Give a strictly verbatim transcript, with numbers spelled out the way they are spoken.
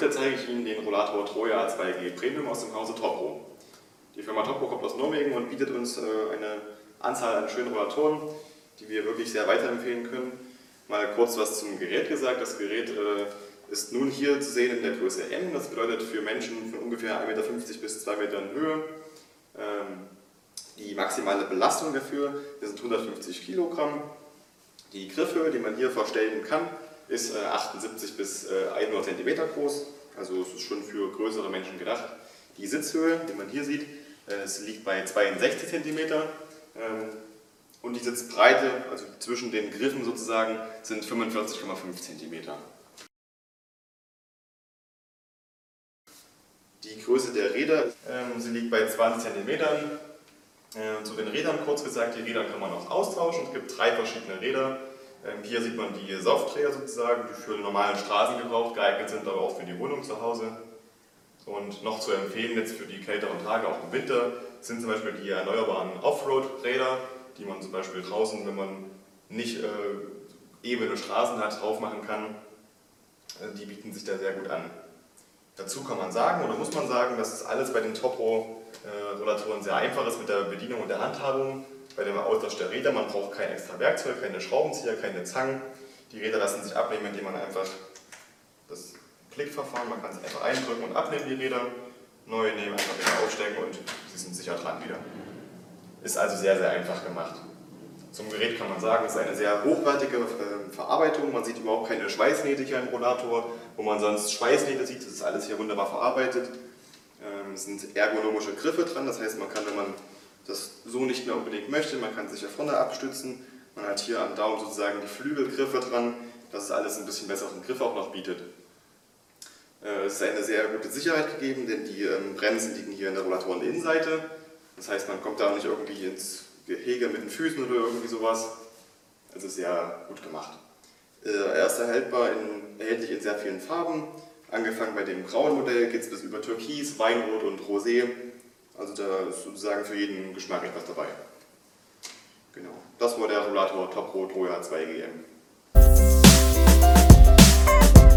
Heute zeige ich Ihnen den Rollator Troja zwei G Premium aus dem Hause Topro. Die Firma Topro kommt aus Norwegen und bietet uns eine Anzahl an schönen Rollatoren, die wir wirklich sehr weiterempfehlen können. Mal kurz was zum Gerät gesagt. Das Gerät ist nun hier zu sehen in der Größe M. Das bedeutet für Menschen von ungefähr ein Meter fünfzig bis zwei Metern Höhe. Die maximale Belastung dafür sind hundertfünfzig Kilogramm. Die Griffhöhe, die man hier verstellen kann, ist achtundsiebzig bis hundert Zentimeter groß. Also es ist schon für größere Menschen gedacht. Die Sitzhöhe, die man hier sieht, es liegt bei zweiundsechzig Zentimeter. Und die Sitzbreite, also zwischen den Griffen sozusagen, sind fünfundvierzig Komma fünf Zentimeter. Die Größe der Räder, ähm, sie liegt bei zwanzig Zentimetern. Äh, zu den Rädern kurz gesagt, die Räder kann man auch austauschen. Es gibt drei verschiedene Räder. Ähm, hier sieht man die Softräder sozusagen, die für den normalen Straßengebrauch geeignet sind, aber auch für die Wohnung zu Hause. Und noch zu empfehlen jetzt für die kälteren Tage, auch im Winter, sind zum Beispiel die erneuerbaren Offroad-Räder, die man zum Beispiel draußen, wenn man nicht äh, ebene Straßen hat, drauf machen kann. Äh, die bieten sich da sehr gut an. Dazu kann man sagen, oder muss man sagen, dass es alles bei den Topro-Rollatoren sehr einfach ist mit der Bedienung und der Handhabung. Bei dem Austausch der Räder, man braucht kein extra Werkzeug, keine Schraubenzieher, keine Zangen. Die Räder lassen sich abnehmen, indem man einfach das Klickverfahren, man kann es einfach eindrücken und abnehmen, die Räder. Neue nehmen, einfach wieder aufstecken und sie sind sicher dran wieder. Ist also sehr, sehr einfach gemacht. Zum Gerät kann man sagen, es ist eine sehr hochwertige Verarbeitung. Man sieht überhaupt keine Schweißnähte hier im Rollator, wo man sonst Schweißnähte sieht. Das ist alles hier wunderbar verarbeitet. Es sind ergonomische Griffe dran, das heißt, man kann, wenn man das so nicht mehr unbedingt möchte, man kann sich ja vorne abstützen. Man hat hier am Daumen sozusagen die Flügelgriffe dran, dass es alles ein bisschen besseren Griff auch noch bietet. Es ist eine sehr gute Sicherheit gegeben, denn die Bremsen liegen hier in der Rollatoren-Innenseite. Das heißt, man kommt da nicht irgendwie ins Gehege mit den Füßen oder irgendwie sowas. Also sehr gut gemacht. Er ist erhältbar in, erhältlich in sehr vielen Farben. Angefangen bei dem grauen Modell geht es bis über Türkis, Weinrot und Rosé. Also da ist sozusagen für jeden Geschmack etwas dabei. Genau. Das war der Rollator Topro Troja zwei G M.